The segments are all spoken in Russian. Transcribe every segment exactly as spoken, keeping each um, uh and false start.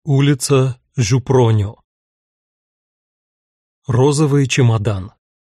Улица Жупроню. Розовый чемодан.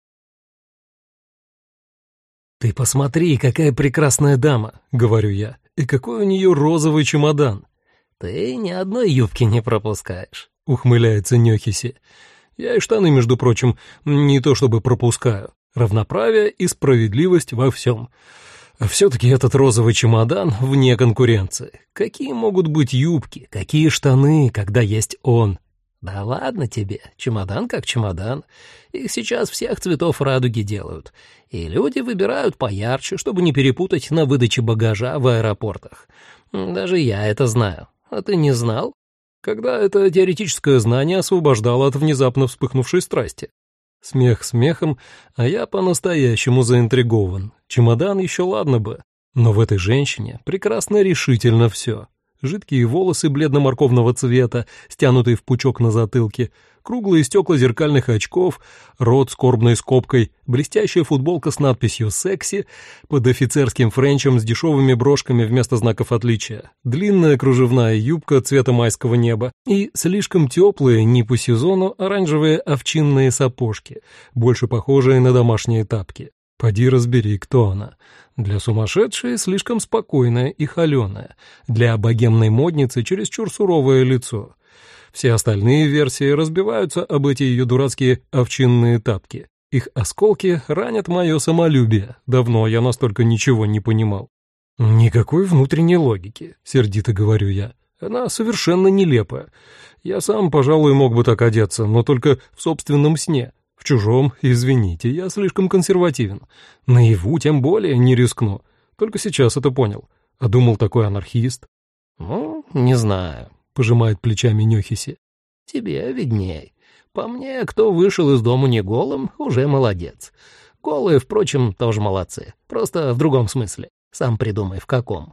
«Ты посмотри, какая прекрасная дама», — говорю я, — «и какой у нее розовый чемодан». «Ты ни одной юбки не пропускаешь», — ухмыляется Нёхиси. «Я и штаны, между прочим, не то чтобы пропускаю. Равноправие и справедливость во всем. А все-таки этот розовый чемодан вне конкуренции. Какие могут быть юбки, какие штаны, когда есть он?» «Да ладно тебе, чемодан как чемодан. Их сейчас всех цветов радуги делают. И люди выбирают поярче, чтобы не перепутать на выдаче багажа в аэропортах. Даже я это знаю. А ты не знал?» Когда это теоретическое знание освобождало от внезапно вспыхнувшей страсти. Смех смехом, а я по-настоящему заинтригован. Чемодан еще ладно бы, но в этой женщине прекрасно решительно все. Жидкие волосы бледно-морковного цвета, стянутые в пучок на затылке, круглые стекла зеркальных очков, рот скорбной скобкой, блестящая футболка с надписью «Секси» под офицерским френчем с дешевыми брошками вместо знаков отличия, длинная кружевная юбка цвета майского неба и слишком теплые, не по сезону, оранжевые овчинные сапожки, больше похожие на домашние тапки. Поди разбери, кто она. Для сумасшедшей слишком спокойная и холеная, для богемной модницы чересчур суровое лицо. Все остальные версии разбиваются об эти ее дурацкие овчинные тапки. Их осколки ранят мое самолюбие. Давно я настолько ничего не понимал. «Никакой внутренней логики», — сердито говорю я. «Она совершенно нелепая. Я сам, пожалуй, мог бы так одеться, но только в собственном сне. В чужом, извините, я слишком консервативен. Наяву тем более не рискну. Только сейчас это понял. А думал, такой анархист». «Ну, не знаю», — пожимает плечами Нёхиси. «Тебе видней. По мне, кто вышел из дома не голым, уже молодец. Голые, впрочем, тоже молодцы. Просто в другом смысле. Сам придумай, в каком».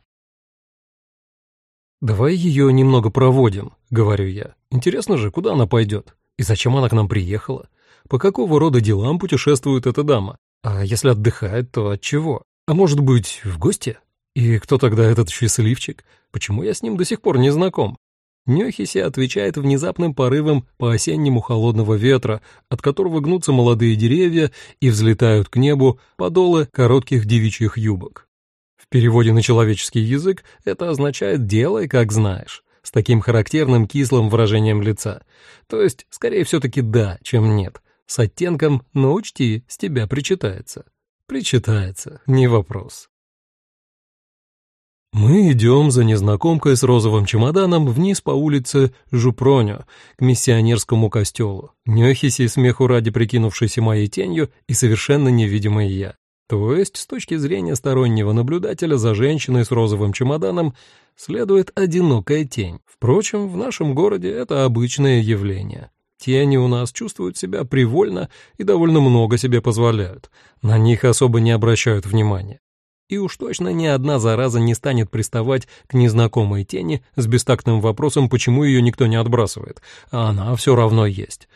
«Давай ее немного проводим», — говорю я. «Интересно же, куда она пойдет? И зачем она к нам приехала? По какого рода делам путешествует эта дама? А если отдыхает, то от чего? А может быть, в гости? И кто тогда этот счастливчик? Почему я с ним до сих пор не знаком?» Нёхиси отвечает внезапным порывом по-осеннему холодного ветра, от которого гнутся молодые деревья и взлетают к небу подолы коротких девичьих юбок. В переводе на человеческий язык это означает «делай, как знаешь», с таким характерным кислым выражением лица. То есть, скорее все-таки «да», чем «нет», с оттенком «но учти, с тебя причитается». Причитается, не вопрос. Мы идем за незнакомкой с розовым чемоданом вниз по улице Жупроню к миссионерскому костелу. Нёхиси, смеху ради прикинувшейся моей тенью, и совершенно невидимой я. То есть, с точки зрения стороннего наблюдателя за женщиной с розовым чемоданом, следует одинокая тень. Впрочем, в нашем городе это обычное явление. Тени у нас чувствуют себя привольно и довольно много себе позволяют. На них особо не обращают внимания. И уж точно ни одна зараза не станет приставать к незнакомой тени с бестактным вопросом, почему ее никто не отбрасывает, а она все равно есть.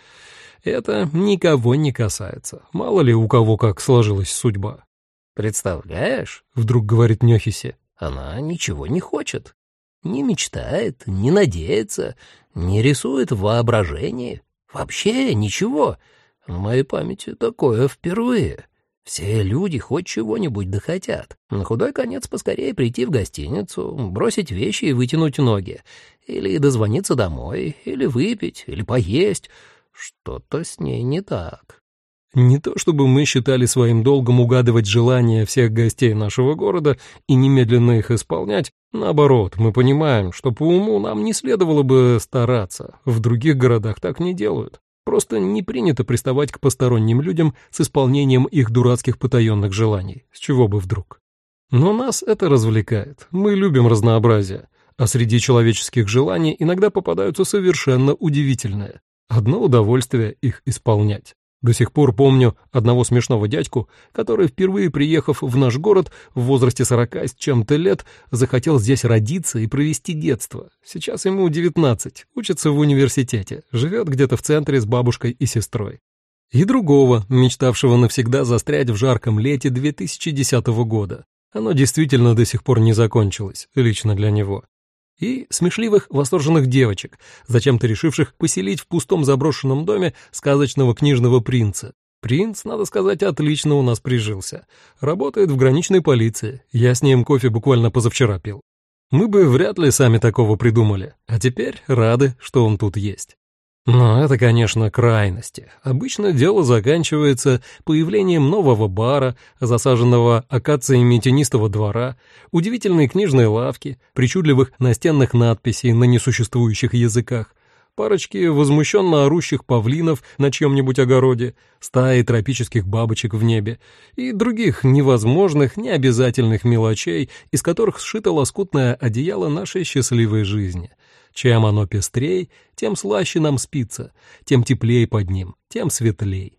Это никого не касается, мало ли у кого как сложилась судьба. «Представляешь, — вдруг говорит Нёхиси, — она ничего не хочет, не мечтает, не надеется, не рисует в воображении, вообще ничего. В моей памяти такое впервые». Все люди хоть чего-нибудь дохотят. На худой конец поскорее прийти в гостиницу, бросить вещи и вытянуть ноги. Или дозвониться домой, или выпить, или поесть. Что-то с ней не так. Не то чтобы мы считали своим долгом угадывать желания всех гостей нашего города и немедленно их исполнять. Наоборот, мы понимаем, что по уму нам не следовало бы стараться. В других городах так не делают. Просто не принято приставать к посторонним людям с исполнением их дурацких потаенных желаний. С чего бы вдруг? Но нас это развлекает. Мы любим разнообразие. А среди человеческих желаний иногда попадаются совершенно удивительные. Одно удовольствие их исполнять. До сих пор помню одного смешного дядьку, который, впервые приехав в наш город в возрасте сорока с чем-то лет, захотел здесь родиться и провести детство. Сейчас ему девятнадцать, учится в университете, живет где-то в центре с бабушкой и сестрой. И другого, мечтавшего навсегда застрять в жарком лете две тысячи десятого года. Оно действительно до сих пор не закончилось, лично для него. и смешливых восторженных девочек, зачем-то решивших поселить в пустом заброшенном доме сказочного книжного принца. Принц, надо сказать, отлично у нас прижился. Работает в граничной полиции, я с ним кофе буквально позавчера пил. Мы бы вряд ли сами такого придумали, а теперь рады, что он тут есть. Но это, конечно, крайности. Обычно дело заканчивается появлением нового бара, засаженного акациями тенистого двора, удивительной книжной лавки, причудливых настенных надписей на несуществующих языках, парочки возмущенно орущих павлинов на чьем-нибудь огороде, стаи тропических бабочек в небе и других невозможных, необязательных мелочей, из которых сшито лоскутное одеяло нашей счастливой жизни. Чем оно пестрей, тем слаще нам спится, тем теплей под ним, тем светлей.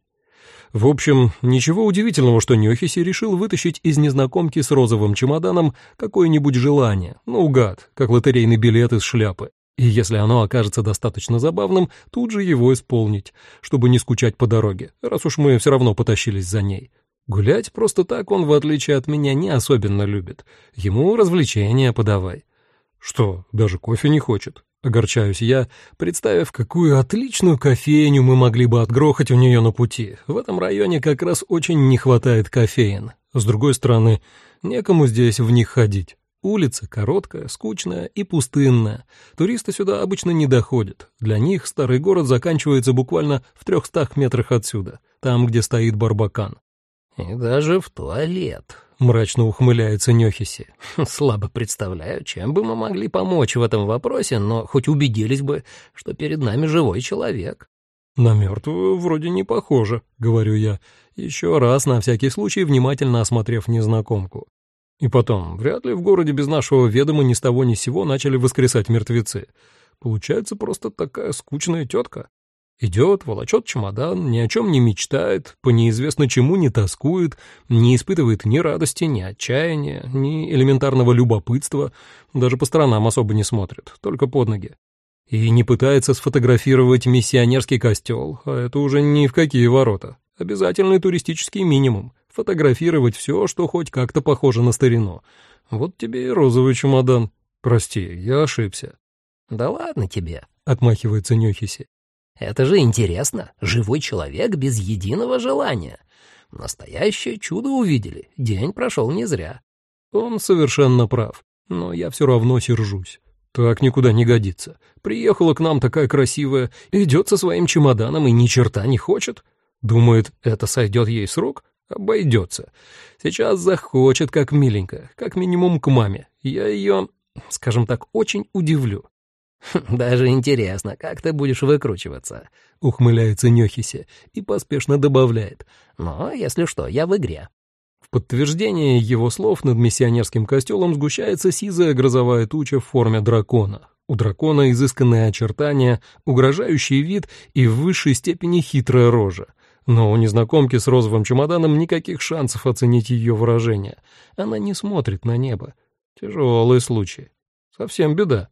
В общем, ничего удивительного, что Нёхиси решил вытащить из незнакомки с розовым чемоданом какое-нибудь желание, наугад, как лотерейный билет из шляпы. И если оно окажется достаточно забавным, тут же его исполнить, чтобы не скучать по дороге, раз уж мы все равно потащились за ней. Гулять просто так он, в отличие от меня, не особенно любит. Ему развлечения подавай. Что, даже кофе не хочет? Огорчаюсь я, представив, какую отличную кофейню мы могли бы отгрохать у нее на пути. В этом районе как раз очень не хватает кофеин. С другой стороны, некому здесь в них ходить. Улица короткая, скучная и пустынная. Туристы сюда обычно не доходят. Для них старый город заканчивается буквально в трехстах метрах отсюда, там, где стоит Барбакан. «И даже в туалет», — мрачно ухмыляется Нёхиси. «Слабо представляю, чем бы мы могли помочь в этом вопросе, но хоть убедились бы, что перед нами живой человек». «На мертвую вроде не похоже», — говорю я, еще раз на всякий случай внимательно осмотрев незнакомку. И потом, вряд ли в городе без нашего ведома ни с того ни с сего начали воскресать мертвецы. Получается просто такая скучная тетка. Идет, волочет чемодан, ни о чем не мечтает, по неизвестно чему не тоскует, не испытывает ни радости, ни отчаяния, ни элементарного любопытства, даже по сторонам особо не смотрит, только под ноги. И не пытается сфотографировать миссионерский костел, а это уже ни в какие ворота. Обязательный туристический минимум. Фотографировать все, что хоть как-то похоже на старину. Вот тебе и розовый чемодан. Прости, я ошибся. «Да ладно тебе», — отмахивается Нёхиси. «Это же интересно. Живой человек без единого желания. Настоящее чудо увидели. День прошел не зря». Он совершенно прав, но я все равно сержусь. Так никуда не годится. Приехала к нам такая красивая, идет со своим чемоданом и ни черта не хочет. Думает, это сойдет ей с рук? Обойдется. Сейчас захочет, как миленькая, как минимум к маме. Я ее, скажем так, очень удивлю. «Даже интересно, как ты будешь выкручиваться?» — ухмыляется Нёхиси и поспешно добавляет. «Но, если что, я в игре». В подтверждение его слов над миссионерским костелом сгущается сизая грозовая туча в форме дракона. У дракона изысканные очертания, угрожающий вид и в высшей степени хитрая рожа. Но у незнакомки с розовым чемоданом никаких шансов оценить ее выражение. Она не смотрит на небо. Тяжелый случай. Совсем беда.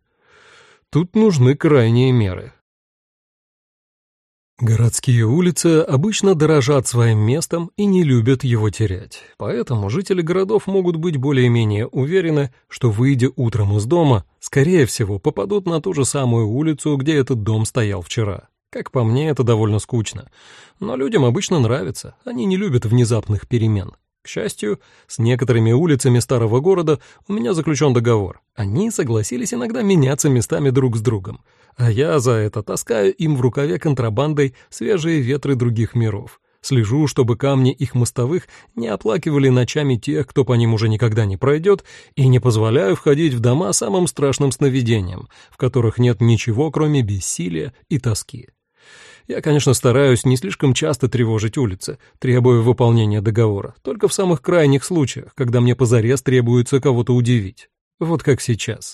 Тут нужны крайние меры. Городские улицы обычно дорожат своим местом и не любят его терять. Поэтому жители городов могут быть более-менее уверены, что, выйдя утром из дома, скорее всего, попадут на ту же самую улицу, где этот дом стоял вчера. Как по мне, это довольно скучно. Но людям обычно нравится, они не любят внезапных перемен. К счастью, с некоторыми улицами старого города у меня заключен договор. Они согласились иногда меняться местами друг с другом, а я за это таскаю им в рукаве контрабандой свежие ветры других миров. Слежу, чтобы камни их мостовых не оплакивали ночами тех, кто по ним уже никогда не пройдет, и не позволяю входить в дома самым страшным сновидениям, в которых нет ничего, кроме бессилия и тоски. Я, конечно, стараюсь не слишком часто тревожить улицы, требуя выполнения договора, только в самых крайних случаях, когда мне позарез требуется кого-то удивить. Вот как сейчас.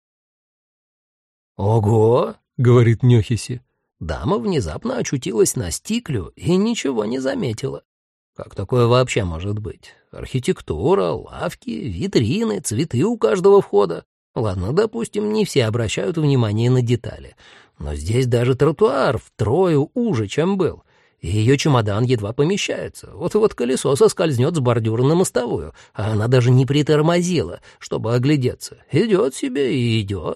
«Ого!» — говорит Нёхиси. «Дама внезапно очутилась на Стиклю и ничего не заметила. Как такое вообще может быть? Архитектура, лавки, витрины, цветы у каждого входа. Ладно, допустим, не все обращают внимание на детали. Но здесь даже тротуар втрое уже, чем был. И ее чемодан едва помещается. Вот-вот колесо соскользнет с бордюра на мостовую, а она даже не притормозила, чтобы оглядеться. Идет себе и идет».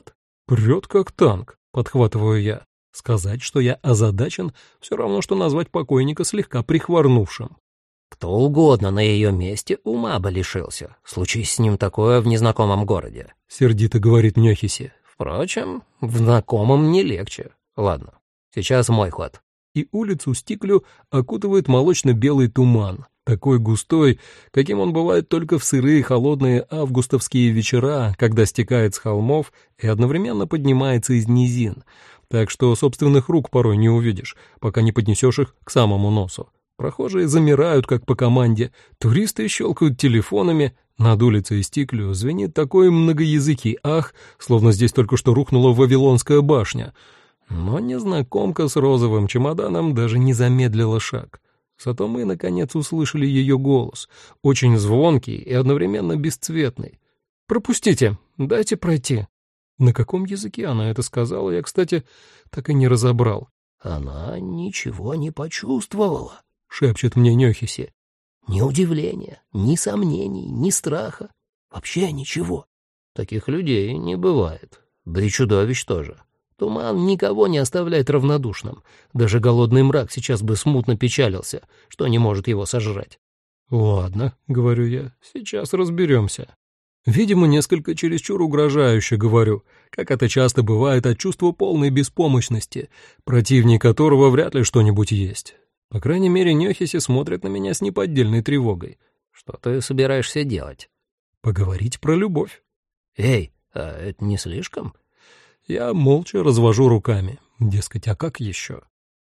«Прет как танк», — подхватываю я. Сказать, что я озадачен, все равно, что назвать покойника слегка прихворнувшим. Кто угодно на ее месте ума бы лишился. Случись с ним такое в незнакомом городе. Сердито говорит Нёхиси. Впрочем, в знакомом не легче. Ладно, сейчас мой ход. И улицу Стиклю окутывает молочно-белый туман, такой густой, каким он бывает только в сырые холодные августовские вечера, когда стекает с холмов и одновременно поднимается из низин, так что собственных рук порой не увидишь, пока не поднесешь их к самому носу. Прохожие замирают, как по команде, туристы щелкают телефонами, над улицей Стиклю звенит такой многоязыкий ах, словно здесь только что рухнула Вавилонская башня. Но незнакомка с розовым чемоданом даже не замедлила шаг. Зато мы, наконец, услышали ее голос, очень звонкий и одновременно бесцветный. «Пропустите, дайте пройти». На каком языке она это сказала, я, кстати, так и не разобрал. «Она ничего не почувствовала», — шепчет мне Нёхиси. «Ни удивления, ни сомнений, ни страха. Вообще ничего. Таких людей не бывает. Да и чудовищ тоже. Туман никого не оставляет равнодушным. Даже голодный мрак сейчас бы смутно печалился, что не может его сожрать». «Ладно», — говорю я, — «сейчас разберемся». Видимо, несколько чересчур угрожающе говорю, как это часто бывает от чувства полной беспомощности, противник которого вряд ли что-нибудь есть. По крайней мере, Нёхиси смотрит на меня с неподдельной тревогой. «Что ты собираешься делать?» «Поговорить про любовь». «Эй, а это не слишком?» Я молча развожу руками, дескать, а как еще?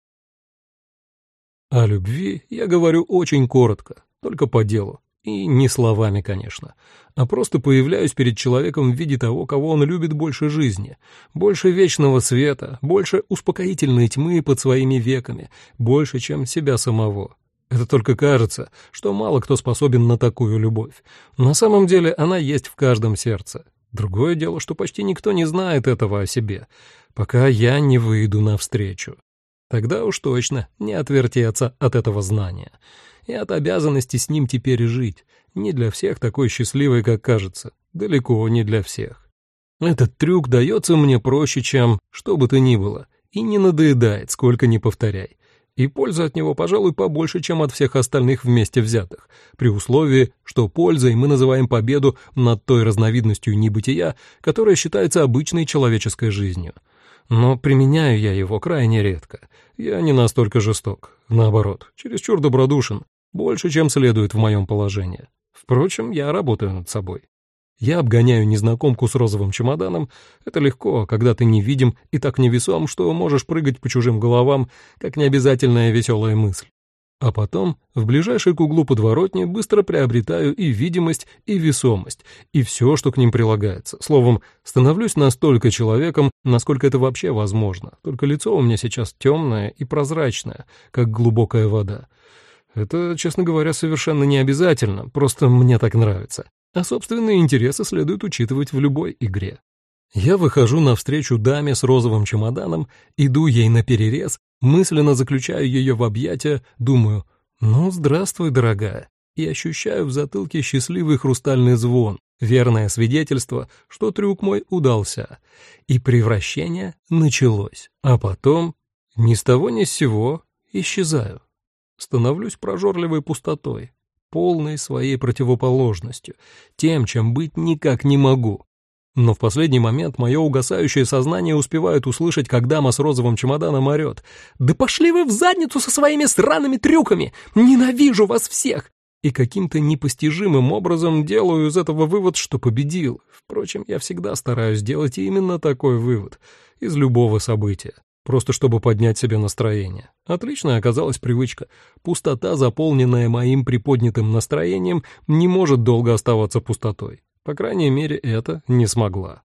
О любви я говорю очень коротко, только по делу. И не словами, конечно, а просто появляюсь перед человеком в виде того, кого он любит больше жизни, больше вечного света, больше успокоительной тьмы под своими веками, больше, чем себя самого. Это только кажется, что мало кто способен на такую любовь. На самом деле она есть в каждом сердце. Другое дело, что почти никто не знает этого о себе, пока я не выйду навстречу. Тогда уж точно не отвертеться от этого знания. И от обязанности с ним теперь жить. Не для всех такой счастливой, как кажется. Далеко не для всех. Этот трюк дается мне проще, чем что бы то ни было, и не надоедает, сколько ни повторяй. И польза от него, пожалуй, побольше, чем от всех остальных вместе взятых, при условии, что пользой мы называем победу над той разновидностью небытия, которая считается обычной человеческой жизнью. Но применяю я его крайне редко. Я не настолько жесток. Наоборот, чересчур добродушен. Больше, чем следует в моем положении. Впрочем, я работаю над собой. Я обгоняю незнакомку с розовым чемоданом. Это легко, когда ты невидим и так невесом, что можешь прыгать по чужим головам, как необязательная веселая мысль. А потом в ближайшей к углу подворотни быстро приобретаю и видимость, и весомость, и все, что к ним прилагается. Словом, становлюсь настолько человеком, насколько это вообще возможно. Только лицо у меня сейчас темное и прозрачное, как глубокая вода. Это, честно говоря, совершенно не обязательно, просто мне так нравится. А собственные интересы следует учитывать в любой игре. Я выхожу навстречу даме с розовым чемоданом, иду ей наперерез, мысленно заключаю ее в объятия, думаю: «Ну, здравствуй, дорогая», и ощущаю в затылке счастливый хрустальный звон, верное свидетельство, что трюк мой удался. И превращение началось. А потом, ни с того ни с сего, исчезаю. Становлюсь прожорливой пустотой, полной своей противоположностью, тем, чем быть никак не могу. Но в последний момент мое угасающее сознание успевает услышать, как дама с розовым чемоданом орет: «Да пошли вы в задницу со своими сраными трюками! Ненавижу вас всех!» И каким-то непостижимым образом делаю из этого вывод, что победил. Впрочем, я всегда стараюсь делать именно такой вывод из любого события, просто чтобы поднять себе настроение. Отличная оказалась привычка. Пустота, заполненная моим приподнятым настроением, не может долго оставаться пустотой. По крайней мере, это не смогла.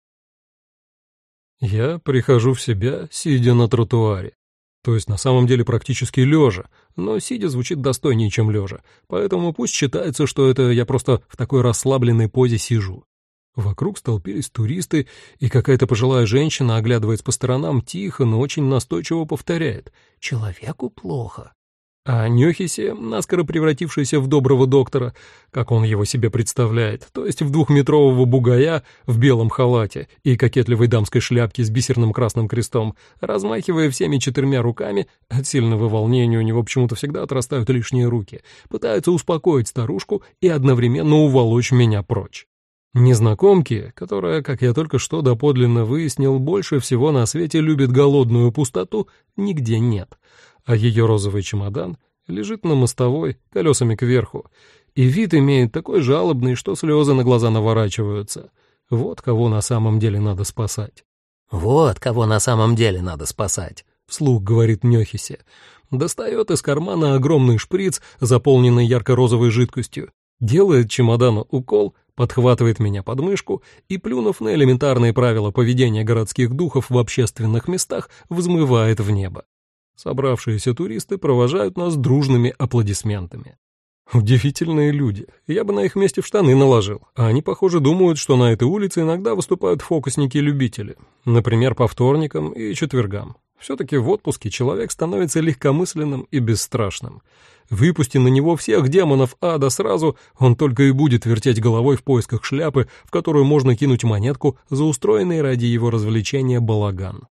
Я прихожу в себя, сидя на тротуаре. То есть на самом деле практически лежа, но сидя звучит достойнее, чем лежа, поэтому пусть считается, что это я просто в такой расслабленной позе сижу. Вокруг столпились туристы, и какая-то пожилая женщина, оглядываясь по сторонам, тихо, но очень настойчиво повторяет: «Человеку плохо». А Нёхиси, наскоро превратившийся в доброго доктора, как он его себе представляет, то есть в двухметрового бугая в белом халате и кокетливой дамской шляпке с бисерным красным крестом, размахивая всеми четырьмя руками, от сильного волнения у него почему-то всегда отрастают лишние руки, пытается успокоить старушку и одновременно уволочь меня прочь. Незнакомки, которая, как я только что доподлинно выяснил, больше всего на свете любит голодную пустоту, нигде нет, а ее розовый чемодан лежит на мостовой, колесами кверху, и вид имеет такой жалобный, что слезы на глаза наворачиваются. Вот кого на самом деле надо спасать. «Вот кого на самом деле надо спасать», — вслух говорит Нёхиси. Достает из кармана огромный шприц, заполненный ярко-розовой жидкостью, делает чемодану укол, подхватывает меня под мышку и, плюнув на элементарные правила поведения городских духов в общественных местах, взмывает в небо. Собравшиеся туристы провожают нас дружными аплодисментами. Удивительные люди. Я бы на их месте в штаны наложил. А они, похоже, думают, что на этой улице иногда выступают фокусники-любители. Например, по вторникам и четвергам. Все-таки в отпуске человек становится легкомысленным и бесстрашным. Выпусти на него всех демонов ада сразу, он только и будет вертеть головой в поисках шляпы, в которую можно кинуть монетку за устроенный ради его развлечения балаган.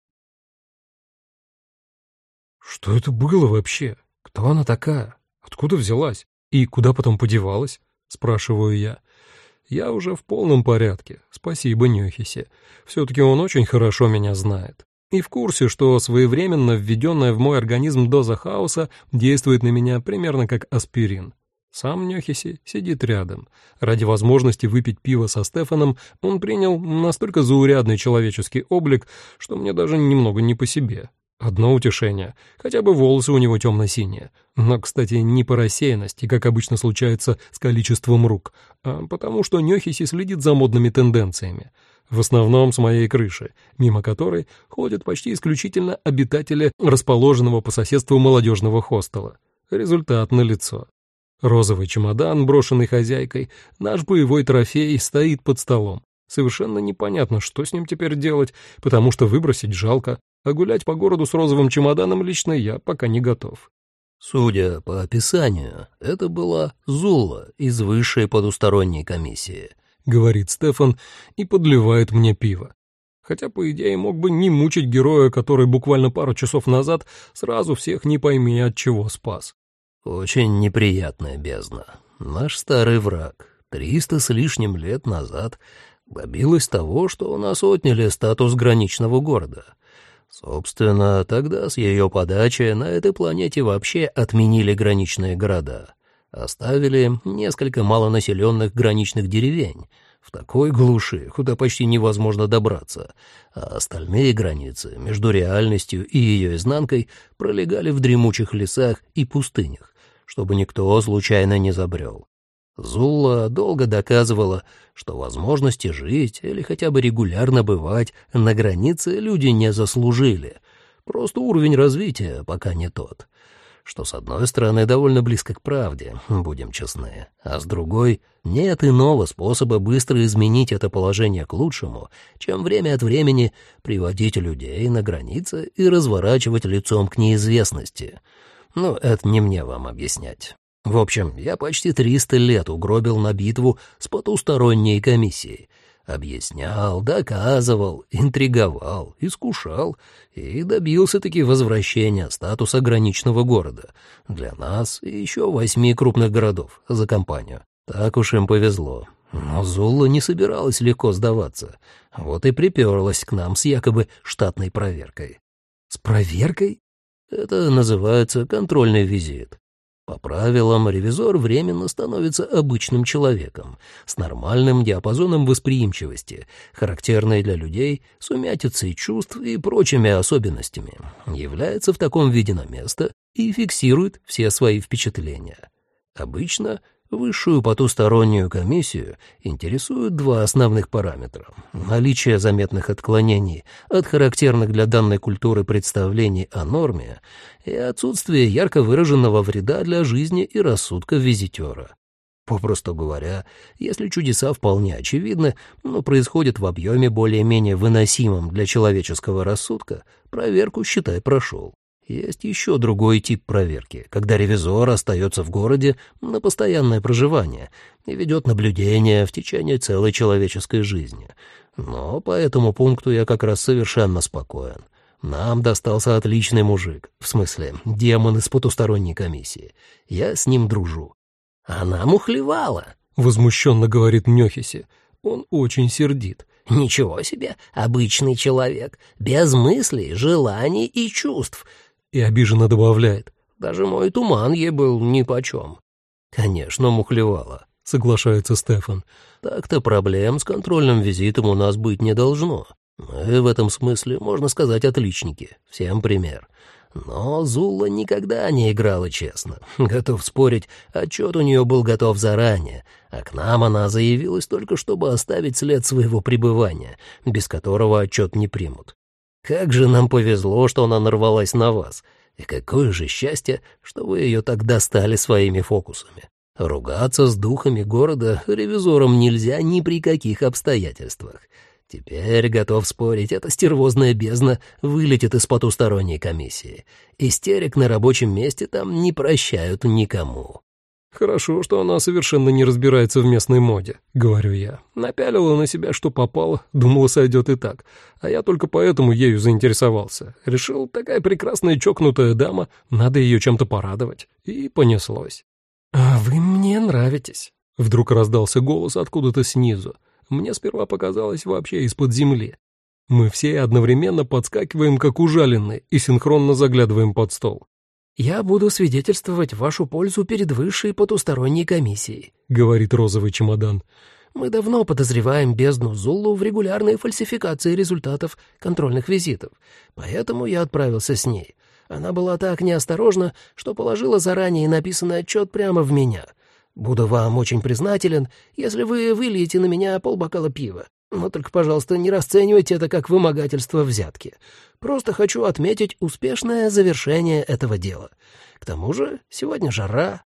Что это было вообще? Кто она такая? Откуда взялась? И куда потом подевалась? Спрашиваю я. Я уже в полном порядке. Спасибо, Нёхиси. Все-таки он очень хорошо меня знает. И в курсе, что своевременно введенная в мой организм доза хаоса действует на меня примерно как аспирин. Сам Нёхиси сидит рядом. Ради возможности выпить пиво со Стефаном он принял настолько заурядный человеческий облик, что мне даже немного не по себе. Одно утешение, хотя бы волосы у него темно-синие, но, кстати, не по рассеянности, как обычно случается с количеством рук, а потому что Нёхиси следит за модными тенденциями, в основном с моей крыши, мимо которой ходят почти исключительно обитатели расположенного по соседству молодежного хостела. Результат налицо. Розовый чемодан, брошенный хозяйкой, наш боевой трофей, стоит под столом. Совершенно непонятно, что с ним теперь делать, потому что выбросить жалко, а гулять по городу с розовым чемоданом лично я пока не готов. Судя по описанию, это была Зулла из высшей потусторонней комиссии, — говорит Стефан и подливает мне пиво. Хотя, по идее, мог бы не мучить героя, который буквально пару часов назад сразу всех не пойми от чего спас. Очень неприятная бездна. Наш старый враг, триста с лишним лет назад, добилась того, что у нас отняли статус граничного города. Собственно, тогда с ее подачи на этой планете вообще отменили граничные города. Оставили несколько малонаселенных граничных деревень в такой глуши, куда почти невозможно добраться, а остальные границы между реальностью и ее изнанкой пролегали в дремучих лесах и пустынях, чтобы никто случайно не забрел. Зулла долго доказывала, что возможности жить или хотя бы регулярно бывать на границе люди не заслужили, просто уровень развития пока не тот. Что, с одной стороны, довольно близко к правде, будем честны, а с другой, нет иного способа быстро изменить это положение к лучшему, чем время от времени приводить людей на границы и разворачивать лицом к неизвестности. Ну, это не мне вам объяснять. В общем, я почти триста лет угробил на битву с потусторонней комиссией. Объяснял, доказывал, интриговал, искушал и добился-таки возвращения статуса граничного города для нас и еще восьми крупных городов за компанию. Так уж им повезло. Но Зулла не собиралась легко сдаваться, вот и приперлась к нам с якобы штатной проверкой. С проверкой? Это называется контрольный визит. По правилам, ревизор временно становится обычным человеком с нормальным диапазоном восприимчивости, характерной для людей сумятицей чувств и прочими особенностями, является в таком виде на место и фиксирует все свои впечатления. Обычно высшую потустороннюю комиссию интересуют два основных параметра: наличие заметных отклонений от характерных для данной культуры представлений о норме и отсутствие ярко выраженного вреда для жизни и рассудка визитера. Попросту говоря, если чудеса вполне очевидны, но происходят в объеме более-менее выносимом для человеческого рассудка, проверку, считай, прошел. Есть еще другой тип проверки, когда ревизор остается в городе на постоянное проживание и ведет наблюдение в течение целой человеческой жизни. Но по этому пункту я как раз совершенно спокоен. Нам достался отличный мужик, в смысле, демон из потусторонней комиссии. Я с ним дружу. Она мухлевала, — возмущенно говорит Нёхиси. Он очень сердит. Ничего себе, обычный человек, без мыслей, желаний и чувств. И обиженно добавляет. Даже мой туман ей был нипочем. Конечно, мухлевала, — соглашается Стефан. Так-то проблем с контрольным визитом у нас быть не должно. Мы в этом смысле, можно сказать, отличники. Всем пример. Но Зулла никогда не играла честно. Готов спорить, отчет у нее был готов заранее, а к нам она заявилась только, чтобы оставить след своего пребывания, без которого отчет не примут. Как же нам повезло, что она нарвалась на вас. И какое же счастье, что вы ее так достали своими фокусами. Ругаться с духами города ревизорам нельзя ни при каких обстоятельствах. Теперь, готов спорить, эта стервозная бездна вылетит из потусторонней комиссии. Истерик на рабочем месте там не прощают никому. «Хорошо, что она совершенно не разбирается в местной моде», — говорю я. Напялила на себя, что попало, думала, сойдет и так. А я только поэтому ею заинтересовался. Решил, такая прекрасная чокнутая дама, надо ее чем-то порадовать. И понеслось. «А вы мне нравитесь», — вдруг раздался голос откуда-то снизу. Мне сперва показалось вообще из-под земли. Мы все одновременно подскакиваем, как ужаленные, и синхронно заглядываем под стол. «Я буду свидетельствовать в вашу пользу перед высшей потусторонней комиссией», — говорит розовый чемодан. «Мы давно подозреваем бездну Зуллу в регулярной фальсификации результатов контрольных визитов, поэтому я отправился с ней. Она была так неосторожна, что положила заранее написанный отчет прямо в меня. Буду вам очень признателен, если вы выльете на меня полбокала пива. Но только, пожалуйста, не расценивайте это как вымогательство взятки. Просто хочу отметить успешное завершение этого дела. К тому же сегодня жара,